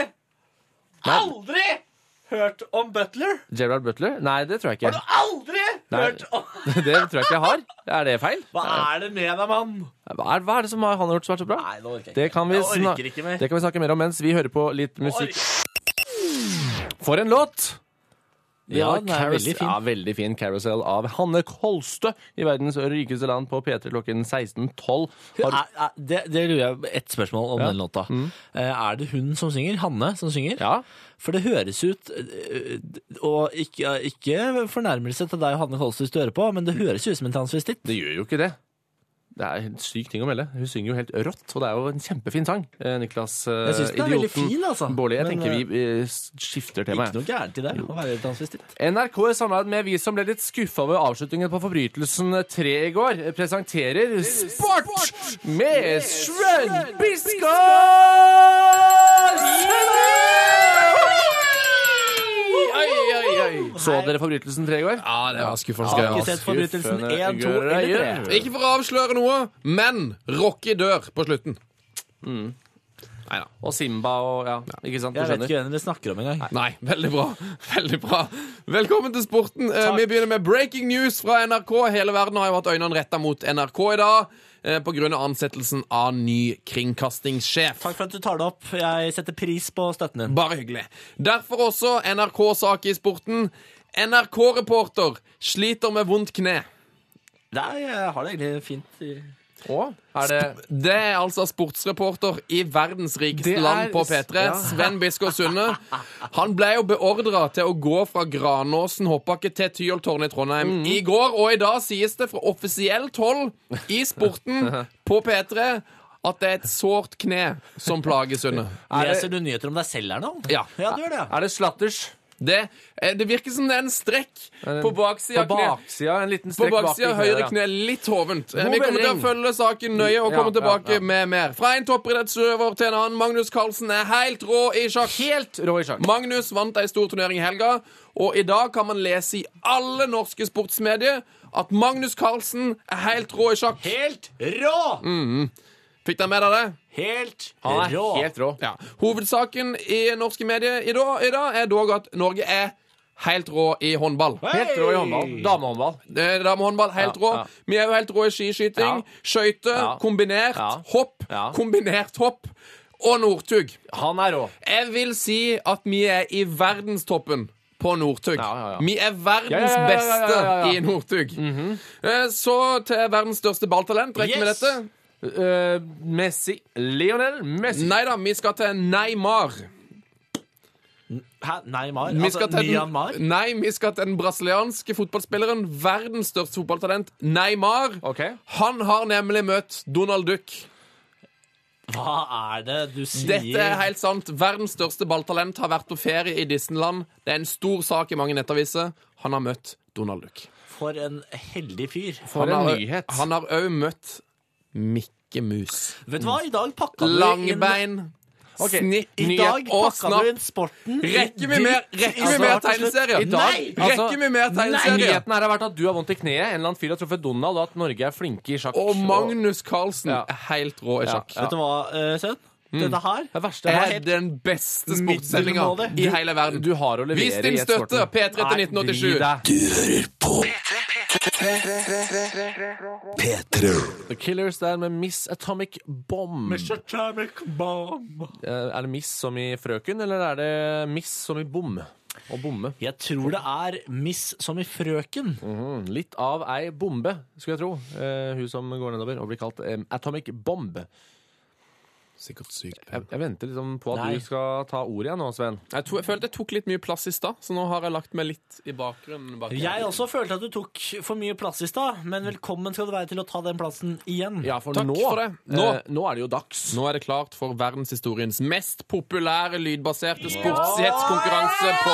Nei. aldri hørt om Butler? Gerard Butler? Nei, det tror jeg ikke. Har du aldri Nei, hørt om... det tror jeg ikke jeg har. Er det feil? Hva er det med deg, mann? Hva er, hva er det som han har gjort så bra? Nei, det orker jeg ikke. Det kan vi, jeg orker ikke mer. Det kan vi snakke mer om mens vi hører på litt musikk. For en låt! Ja, den er veldig fin. Ja, veldig fin Carousel av Hanne Kolstø i verdens rikeste land på P tre klokken seksten tolv. Har... Er, er, det, det lurer jeg et spørsmål om ja. den låta. Mm. Er det hun som synger? Hanne som synger? Ja. For det høres ut, og ikke, ikke fornærmelse til deg, Hanne Kolstø, hvis du hører på, men det høres ut som en transvestitt. Det gjør jo ikke det. Det er en syk ting å melde. Hun synger jo helt rått, og det er jo en kjempefin sang. Niklas, uh, jeg synes den er veldig fin, altså. Baarli, jeg men, tenker vi uh, skifter tema. Ikke noe gærent i det, å være transvestitt. N R K samlet med vi som ble litt skuffet over avslutningen på Forbrytelsen tre i går, presenterer Sport med Sven Biskår! Så dere Forbrytelsen tre i går? Ja, det var skuffende. Jeg har ikke sett Forbrytelsen én, to eller tre. Ikke for å avsløre noe, men Rocky dør på slutten. Mm. Neida. Og Simba og ja, ikke sant? Jeg vet ikke hvem dere snakker om en gang. Nei, veldig bra. Veldig bra. Velkommen til sporten. Takk. Vi begynner med breaking news fra N R K. Hele verden har jo hatt øynene rettet mot N R K i dag, på grunn av ansettelsen av ny kringkastingssjef. Takk for at du tar det opp. Jeg setter pris på støtten din. Bare hyggelig. Derfor også N R K-sak i sporten. N R K-reporter sliter med vondt kne. Nei, jeg har det egentlig fint i Og er det Det er altså sportsreporter i verdens rikeste Det er- land på P tre, ja. Sven Biskår Sunde. Han ble jo beordret til å gå fra Granåsen hoppbakke til Tyholttårnet i Trondheim Mm. i går, og i dag sies det fra offisielt hold i sporten på P tre at det er et sårt kne som plager Sunde. Leser du nyheter om deg selv her nå? Ja. Ja, du gjør det. Er det slatters? Det, eh, det virker som det er en strekk på baksida På av kne. baksida, en liten På strekk bak i baksida av kneet, høyre ja. kne, litt hovent. Eh, God Vi kommer til å melding. følge saken nøye og Ja, komme tilbake ja, ja. med mer. Fra en toppidrettsutøver til en annen. Magnus Carlsen er helt rå i sjakk. Helt rå i sjakk. Magnus vant ei stor turnering i helga, og i dag kan man lese i alle norske sportsmedier at Magnus Carlsen er helt rå i sjakk. Helt rå! Mm. Fikk dere med dere det? Helt Han er rå. helt rå. Ja. Hovedsaken i norske medier i dag, i dag er dog at Norge er helt rå i håndball. Helt rå i håndball. Damehåndball. Det er Damehåndball, helt Ja, rå. ja. Vi er jo helt rå i skiskyting, Ja. skøyter, Ja. kombinert Ja. hopp, Ja. kombinert hopp og Northug. Han er rå. Jeg vil si at vi er i verdenstoppen på Northug. Ja, ja, ja. Vi er verdens Ja, ja, ja, ja, beste ja, ja, ja. i Northug. Eh, Så til verdens største balltalent. Rekker vi Yes. dette? Uh, Messi. Lionel Messi. Nei da, vi skal til Neymar. Hæ? Neymar? Vi Altså, skal til Myanmar? den, nei, vi skal til den brasilianske fotballspilleren, verdens største fotballtalent, Neymar. Ok. Han har nemlig møtt Donald Duck. Hva er det du sier? Dette er helt sant. Verdens største balltalent har vært på ferie i Disneyland. Det er en stor sak i mange nettaviser. Han har møtt Donald Duck. For en heldig fyr. For han en har, nyhet. Han har òg møtt Mikke Mus. Vet du hva, i dag pakka du inn Langbein, Ok, snitt, I nyhet dag og pakka snapp. du inn sporten. Rekker vi i mer, dypt- rekker vi Altså, mer rett og slett- tegneserier? I dag, Nei! Rekker vi mer tegneserier? Nyheten her har vært at du har vondt i kneet. En eller annen fyr har truffet Donald, og at Norge er flinke i sjakk. Og Magnus Carlsen Ja. er helt rå i Ja, sjakk. ja. Vet du hva, uh, sønn? Dette her Det verste Er er den beste sportssendinga middelmådig. i hele verden. du har å levere Vis din i et støtte, sporten. P tre til nitten åttisju. Nei, drit deg. P tre. The Killers der med Miss Atomic Bomb. Atomic bomb. Eh, Er det Miss som i frøken, eller er det Miss som i bom? Å bomme. Jeg tror det er Miss som i frøken. Mhm. Litt av ei bombe, skulle jeg tro. Eh, hun som går nedover og blir kalt eh, Atomic Bomb. Sikkert sykt. Jeg, jeg venter liksom på at Nei. du skal ta ordet igjen nå, Sven. Jeg, to, jeg følte jeg tok litt mye plass i stad, så nå har jeg lagt meg litt i bakgrunnen. bak Jeg her. også følte at du tok for mye plass i stad, men velkommen skal du være til å ta den plassen igjen. Ja, for Takk nå, for det. Nå. eh, nå er det jo dags. Nå er det klart for verdenshistoriens mest populære lydbaserte sportshetskonkurranse på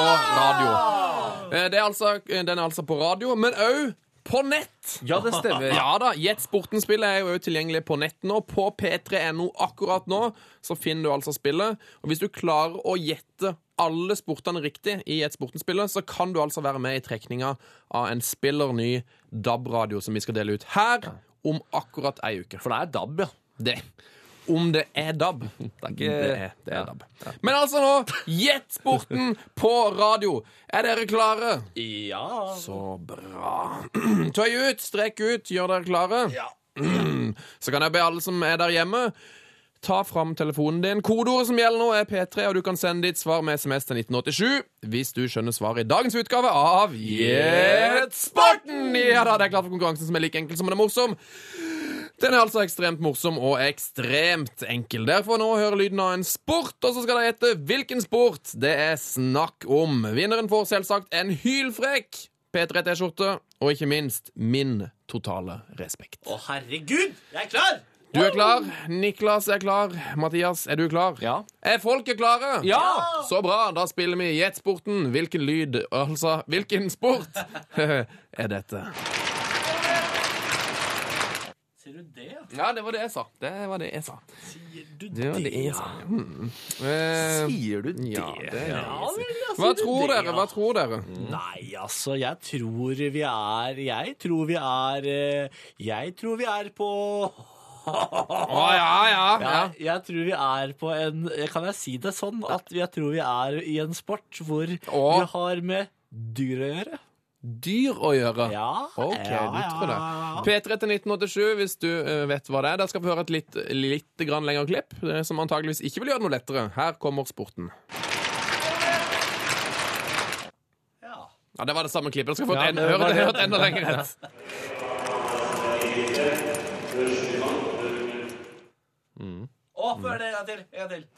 radio. Eh, Det er altså, den er altså på radio, men òg på nett. Ja, det stemmer. Ja da, Gjett sporten-spillet er jo også tilgjengelig på nett nå. På p tre punktum no akkurat nå så finner du altså spillet. Og hvis du klarer å gjette alle sportene riktig i Gjett sporten-spillet, så kan du altså være med i trekninga av en spiller ny D A B-radio som vi skal dele ut her om akkurat ei uke. For det er D A B, ja. Det. Om det er D A B. Det er ikke Det er, det er D A B. Men altså nå, Gjett sporten på radio. Er dere klare? Ja. Så bra. Tøy ut, strekk ut, gjør dere klare? Ja. Så kan jeg be alle som er der hjemme, ta fram telefonen din. Kodeordet som gjelder nå er P tre, og du kan sende ditt svar med S M S til nitten åttisju hvis du skjønner svaret i dagens utgave av Gjett sporten! Ja da, det er klart for konkurransen som er like enkel som den er morsom. Den er altså ekstremt morsom og ekstremt enkel. Derfor nå hører lyden av en sport, og så skal dere gjette hvilken sport det er snakk om. Vinneren får selvsagt en hylfrekk P tre T-skjorte, og ikke minst min totale respekt. Å, herregud! Jeg er klar! Du er klar, Niklas er klar, Mathias, er du klar? Ja. Er folket klare? Ja! Så bra, da spiller vi Gjett sporten. Hvilken lyd, altså, hvilken sport er dette? Sier du det? Ja, det var det jeg sa. Det var det jeg sa. Sier du Det var det jeg sa. Hmm. Eh, Sier du det? Ja, det er Ja, vel, ja, Hva sier du tror det, dere? ja. Hva tror dere? Nei, altså, jeg tror vi er Jeg tror vi er eh, Jeg tror vi er på Å, ja, ja, ja. Jeg, jeg tror vi er på en Kan jeg si det sånn? At jeg tror vi er i en sport hvor Å. vi har med dyr å gjøre. Dyr å gjøre? Ja, Ok, ja, du tror det. ja. P tre til nitten åttisju, hvis du eh, vet hva det er. Der skal vi høre et litt, litt grann lengre klipp, eh, som antageligvis ikke vil gjøre det noe lettere. Her kommer sporten. Ja. Ja, det var det samme klippet. Da skal vi få Ja, et, det høre var det, det. høre et enda lenger et. En til.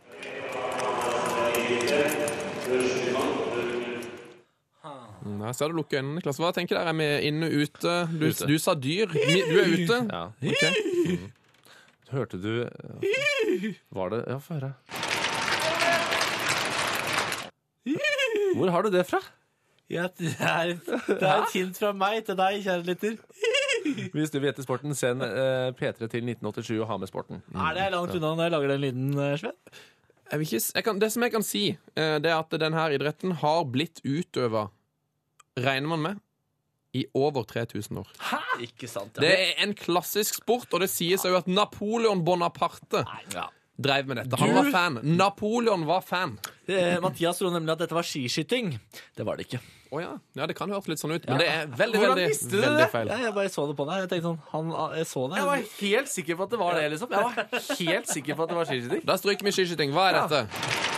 Nei, så har du lukket øynene, Niklas. Hva tenker dere? Er vi inne, ute? Du, du sa dyr. Du er ute? Ja. Ok. Mm. Hørte du Var det Ja, få høre. Hvor har du det fra? Ja, det, er, det er et hint fra meg til deg, kjære lytter. Hvis du vil gjette sporten, send eh, P tre til nitten åttisju og ha med sporten. Er det langt unna når jeg lager den lyden, Sven? Jeg vil ikke, s- jeg kan, det som jeg kan si, eh, det er at denne idretten har blitt utøvet, regner man med, i over tre tusen år. Ikke sant, Det er en klassisk sport, og det sies jo at Napoleon Bonaparte drev med dette. Han var fan. Napoleon var fan. Eh, Mathias trodde nemlig at dette var skiskyting. Det var det ikke. Å ja. Ja, det kan høres litt sånn ut, men det er veldig, Hvordan veldig, visste du veldig det? feil. Ja, jeg bare så det på deg. Jeg tenkte sånn, han, jeg så det. Jeg var helt sikker på at det var det, liksom. Jeg var helt sikker på at det var skiskyting. Da stryker vi skiskyting. Hva er dette?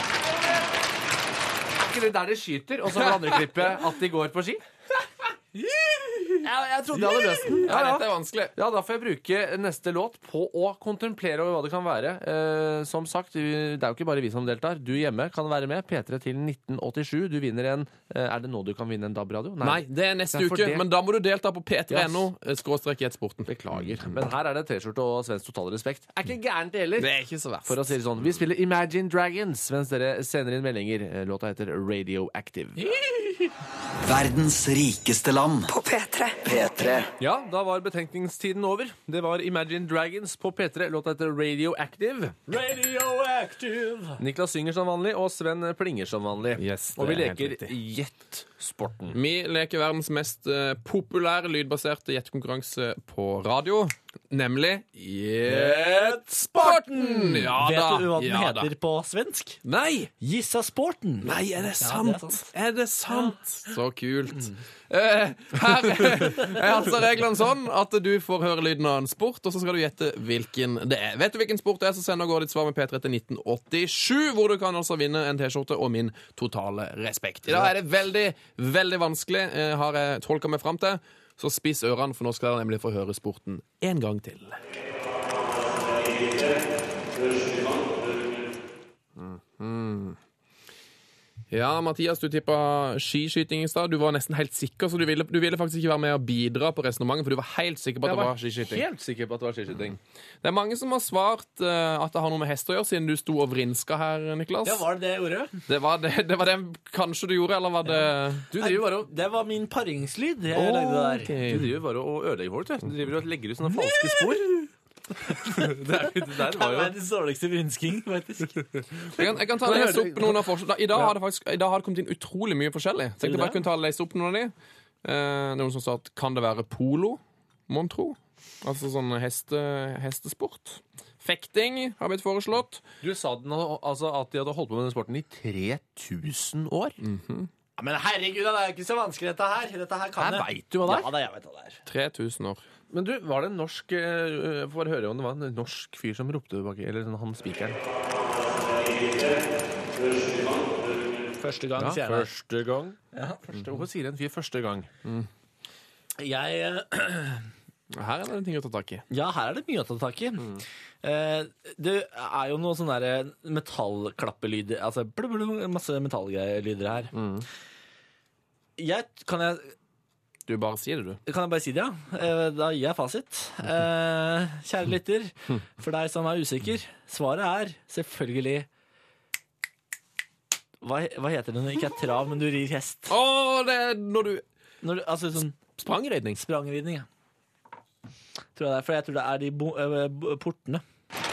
Er ikke det der de skyter, og så på det andre klippet at de går på ski? Ja, jeg trodde jeg hadde løst den. Ja, dette er vanskelig. Ja, da får jeg bruke neste låt på å kontemplere over hva det kan være. Eh, som sagt, det er jo ikke bare vi som deltar. Du hjemme kan være med. P tre til nitten åttisju. Du vinner en eh, Er det nå du kan vinne en D A B-radio? Nei, det er neste Det er for uke, det. men da må du delta på p tre punktum no skråstrek Gjettsporten. Beklager. Men her er det T-skjorte og svensk total respekt. Er ikke gærent det heller. Det er ikke så verst. For å si det sånn, vi spiller Imagine Dragons mens dere sender inn meldinger. Eh, Låta heter Radioactive. Verdens rikeste land. På P tre. P tre. Ja, da var betenkningstiden over. Det var Imagine Dragons på P tre. Låta heter Radioactive. Radioactive. Niklas synger som vanlig, og Sven plinger som vanlig. Yes, og vi det er helt leker Gjett sporten. Vi leker verdens mest eh, populære lydbaserte gjettekonkurranse på radio, nemlig Gjett sporten! Ja Vet da. du hva den ja, da. heter på svensk? Nei! Gissa sporten. Nei, er det Ja, sant? det er sant. er det sant? Så kult. Eh, her er altså reglene sånn at du får høre lyden av en sport, og så skal du gjette hvilken det er. Vet du hvilken sport det er, så send og gå ditt svar med P tre til nitten åttisju, hvor du kan altså vinne en T-skjorte og min totale respekt. I dag er det veldig, veldig vanskelig, eh, har jeg tolket meg frem til, så spiss ørene, for nå skal jeg nemlig få høre sporten en gang til. Mm. Ja, Mathias, du tippa skiskyting i stad. Du var nesten helt sikker, så du ville, du ville faktisk ikke være med og bidra på resonnementet, for du var helt sikker på at Jeg det var var skiskyting. helt sikker på at det var skiskyting. Det er mange som har svart eh, at det har noe med hest å gjøre, siden du sto og vrinska her, Niklas. Ja, var det det jeg gjorde? Det var det, det var det kanskje du gjorde, eller var det Du driver bare og Det var min paringslyd jeg lagde der. Ok. Du driver bare og ødelegger folk. Du Du driver og legger ut sånne falske spor. det, er, det der Det var er jo verdens dårligste vrinsking, faktisk. Jeg kan, jeg kan ta og lese opp noen av forslagene. I dag har det faktisk I dag har det kommet inn utrolig mye forskjellig. Så jeg tenkte bare kunne ta og lese opp noen av de. Eh, det er noen som sa at kan det være polo, mon tro? Altså sånn heste, hestesport. Fekting har blitt foreslått. Du sa den, al- altså, at de hadde holdt på med den sporten i tre tusen år. Ja, men herregud, det er jo ikke så vanskelig dette her. Dette her kan Her jeg. vet du hva det er. Ja, det jeg vet hva det er. tre tusen år. Men du, var det en norsk uh, For å høre om det var en norsk fyr som ropte baki, eller sånn, han spikeren. Første gang, Ja, sier jeg. første gang. Første, hvorfor sier en fyr første gang? Jeg eh, Her er det en ting å ta tak i. Ja, her er det mye å ta tak i. Eh, det er jo noe sånn derre metallklappelyder, altså blub, blub, masse metalllyder her. Jeg, kan, jeg, Du bare sier det, du. kan jeg bare si det, ja? Eh, da gir jeg fasit. Eh, kjære lytter, for deg som er usikker, svaret er selvfølgelig hva, hva heter det når det ikke er trav, men du rir hest? Å, det er når du Når du, altså sånn Sprangridning. sprangridning, ja. Tror jeg det er, for jeg tror det er de bo, øh, bo, portene.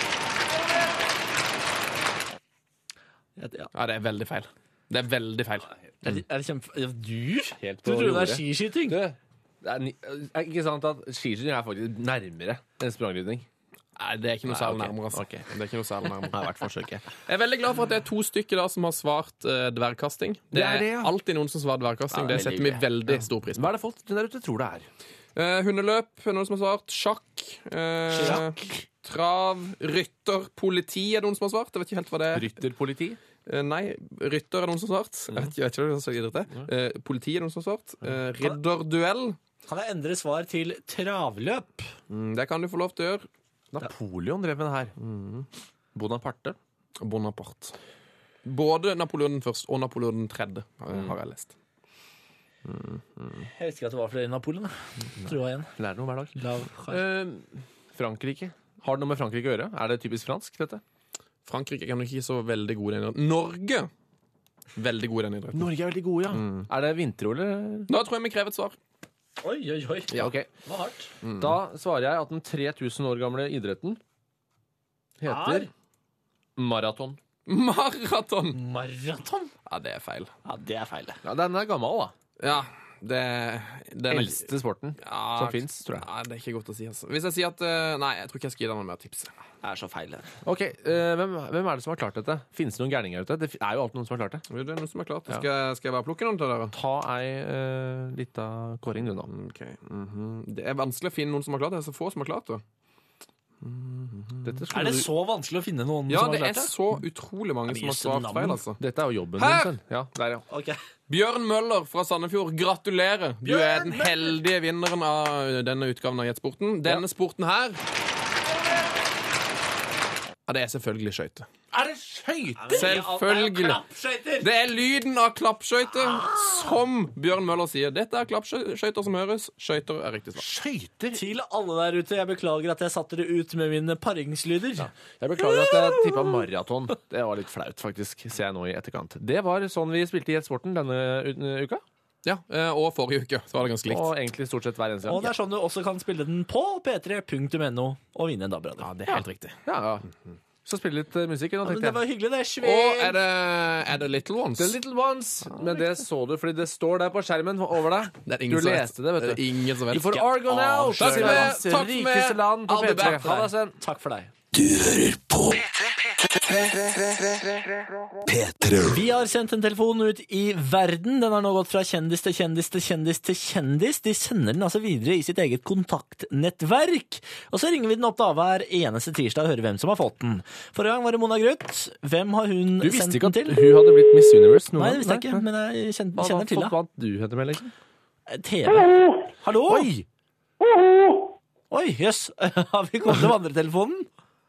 Ja, ja. Ja, det er veldig feil. Det er veldig feil. Er, det, er det kjempe... Ja, du? Helt Du på tror det er jordet. skiskyting? Du, det er, ni- er ikke sant at skiskyting er faktisk nærmere enn sprangridning? Nei, det er ikke noe Nei, særlig ok. nærmere. Altså. Ok. Det er ikke noe særlig nærmere. Det har vært forsøket. Jeg er veldig glad for at det er to stykker da som har svart eh, dvergkasting. Det Det er er det, ja. alltid noen som svarer dvergkasting. Ja, det veldig setter vi hyggelig. veldig stor pris på. Hva er det folk der ute tror det er? Eh, hundeløp, er det noen som har svart. Sjakk. eh, Sjakk. Trav. Rytter. Politi er det noen som har svart. Jeg vet ikke helt hva det er. Rytterpoliti? Eh, nei, rytter er det noen som har svart. Jeg vet ikke, jeg vet ikke hva det er det. Eh, politi er det noen som har svart. Eh, ridderduell. Kan jeg endre svar til travløp? Mm, det kan du få lov til å gjøre. Napoleon drev med det her. Bonaparte. Bonaparte. Både Napoleon den første og Napoleon den tredje har jeg lest. Mm, mm. Jeg visste ikke at det var flere Napoleon. Tror jeg igjen. Lærer noe hver dag. Uh, Frankrike. Har det noe med Frankrike å gjøre? Er det typisk fransk, dette? Frankrike er nok ikke så veldig god i den idretten. Norge! Veldig god i den idretten. Norge er veldig god, ja. Mm. Er det vinter-O L, eller? Da tror jeg vi krever et svar. Oi, oi, oi. Ja, ok. Det var hardt. Mm. Da svarer jeg at den tre tusen år gamle idretten heter er? maraton. Maraton! Maraton? Ja, det er feil. Ja, det er feil. Ja, den er gammel, da. Ja, det, det er eldste sporten ja, som finnes, tror jeg. Ja, det er ikke godt å si, altså. Hvis jeg sier at Nei, jeg tror ikke jeg skal gi deg noe mer tips. Det er så feil. Ok, uh, hvem, hvem er det som har klart dette? Finnes det noen gærninger ute? Det er jo alltid noen som har klart det. Det er noen som har klart det. Skal, ja. skal jeg bare plukke noen til dere? Ta ei uh, lita kåring, du, da. Okay. Mm-hmm. Det er vanskelig å finne noen som har klart det. Det er så få som har klart det. Mm-hmm. Er det så vanskelig å finne noen ja, som har klart det? Ja, det er så utrolig mange som har svart feil, altså. Dette er jo jobben Her! din, ja, der, ja. Okay. Bjørn Møller fra Sandefjord, gratulerer. Du er den heldige vinneren av denne utgaven av Gjettsporten. Denne ja. sporten her ja, det er selvfølgelig skøyte. Er det skøyte? Selvfølgelig. Det er lyden av klappskøyte ah. som Bjørn Møller sier. Dette er klappskøyter som høres. Skøyter er riktig svar. Skøyter? Til alle der ute, jeg beklager at jeg satte det ut med mine paringslyder. Ja. Jeg beklager at jeg tippet maraton. Det var litt flaut, faktisk, ser jeg nå i etterkant. Det var sånn vi spilte i Gjettsporten denne uka. Ja, og forrige uke så var det ganske likt. Og egentlig stort sett hver eneste gang. Og det er sånn du også kan spille den på p tre punktum no og vinne en D A B-radio. Ja, det er helt ja. riktig. Ja, ja. Så spille litt musikk. Nå, ja, det var hyggelig, det er sving. Og er det, er det Little Ones? Det er Little Ones, men det så du, fordi det står der på skjermen over deg. Det er ingen du leste det, vet du. Det er ingen som vet. Du får Argo Now. Takk for det. Takk for meg. Land på P tre. Ha det, Sven. Takk for deg. Du hører på P tre. Vi har sendt en telefon ut i verden. Den har nå gått fra kjendis til kjendis til kjendis til kjendis. De sender den altså videre i sitt eget kontaktnettverk. Og så ringer vi den opp da hver eneste tirsdag og hører hvem som har fått den. Forrige gang var det Mona Gruth. Hvem har hun sendt den til? Du visste ikke at hun hadde blitt Miss Universe? Nei, det visste jeg ikke, men jeg kjenner, Hva, kjenner til det. Hva vant du heter med, liksom? T V. Hallo? Oi! Oi, jøss. Yes. Har vi kommet til vandretelefonen?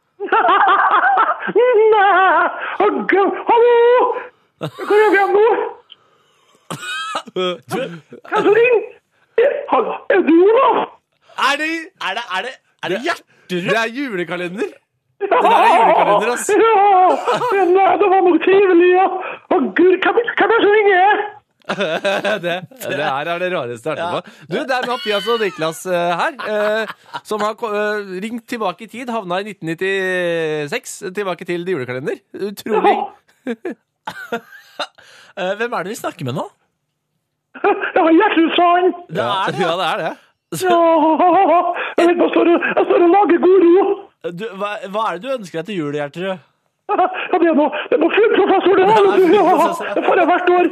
Hallo! Hva gjør vi nå? Hva så ring? Hallo, er du da? Er det, er det, er det, er det Hjerterud? Det er julekalender. Det der er julekalender, ass. Ja, nei, det var noe trivelig, ja. Å, Gud, hva er det som ringer? det, det her er det rareste jeg har hørt på. Du, det er Mathias og Niklas uh, her, uh, som har uh, ringt tilbake i tid, havna i nitten nittiseks, tilbake til det julekalender. Utrolig. uh, hvem er det vi snakker med nå? Ja, Gjertrud Sand. Det er det. Ja, det er det. Ja, jeg står og lager god ro. Du, hva, hva er det du ønsker deg til jul, Gjertrud? Ja, det er noe, det er noe fugleprofessor, det er du. Ja, det får jeg hvert år.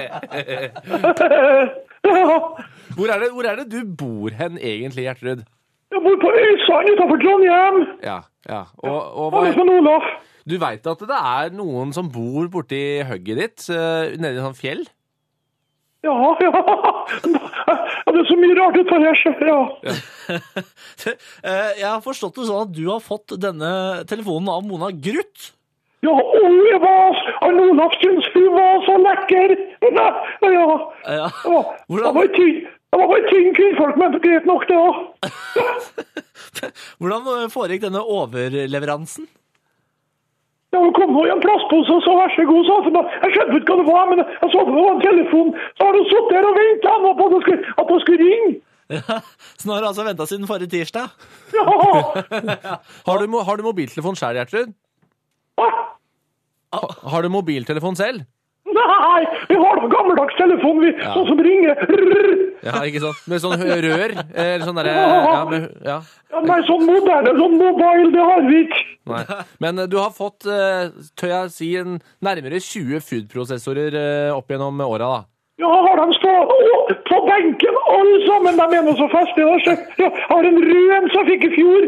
Ja. Hvor er det, hvor er det du bor hen egentlig, Gjertrud? Jeg bor på Øysand utenfor Trondheim. Ja, ja. Og, og hva... Ja, Olaf. Du vet at det er noen som bor borti hugget ditt, uh, nede i sånn fjell? Ja, ja. Ja, det er så mye rart ut for her, ja. Ja. Jeg har forstått det sånn at du har fått denne telefonen av Mona Gruth. Ja, og jeg var, og Olaf synes hun var så lekker. Ja, ja. Ja. Hvordan... Det var et ting, det var et ting kvinnfolk, men det greit nok det også. Hvordan foregikk denne overleveransen? Ja, hun kom nå i en plastpose, så vær så god, så jeg skjønte ikke hva det var, men jeg så det var en telefon, så har du suttet der og ventet henne på at hun skulle, at hun skulle ringe. Ja, så nå har du altså ventet siden forrige tirsdag? Ja. Har du, har du mobiltelefon selv, Gjertrud? Hva? Har du mobiltelefon selv? Nei, vi har det på gammeldags telefon, vi, ja. Sånn som ringer. Ja, ikke sant? Med sånn rør, eller sånn der, ja, med, ja. Ja, nei, sånn moderne, sånn mobile, det har vi ikke. Nei. Men du har fått, tør jeg si, en nærmere tjue foodprosessorer opp gjennom åra, da? Ja, har de stått på benken, alle sammen, de er noe så feste. Jeg har en rød en som fikk i fjor.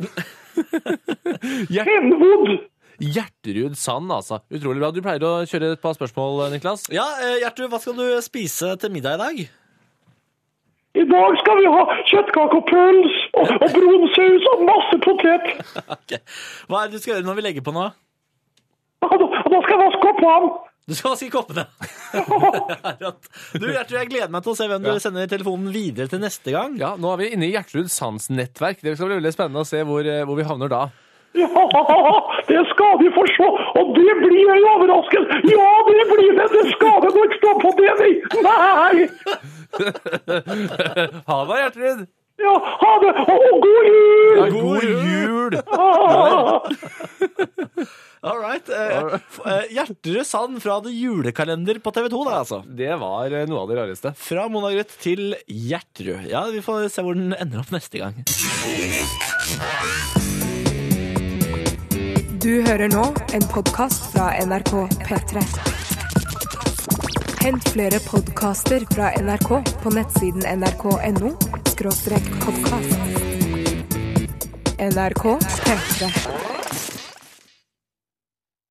Henwood. Gjertrud Sand, altså. Utrolig bra. Du pleier å kjøre et par spørsmål, Niklas. Ja, Gjertrud, hva skal du spise til middag i dag? I dag skal vi ha kjøttkake og pøls og, og brun saus og masse potet. Okay. Hva er det du skal gjøre når vi legger på nå? Ja, da, da skal jeg vaske koppene. Du skal vaske koppene. Du, Gjertrud, jeg gleder meg til å se hvem du sender telefonen videre til neste gang. Ja, nå er vi inne i Gjertrud Sands nettverk. Det skal bli veldig spennende å se hvor, hvor vi havner da. Ja, det skal de få se, og det blir en overraskelse. Ja, det blir det. Det skal det nok stå på det, nei. Ha det, Gjertrud. Ja, ha det, og god jul. Ja, god jul. All right. Uh, uh, Gjertrud Sand fra Det julekalender på T V to, da, altså. Det var uh, noe av det rareste. Fra Mona Grøth til Gjertrud. Ja, vi får se hvor den ender opp neste gang. Du hører nå en podcast fra N R K P tre. Hent flere podcaster fra N R K på nettsiden n r k punktum n o skråstrek podcast. N R K P tre.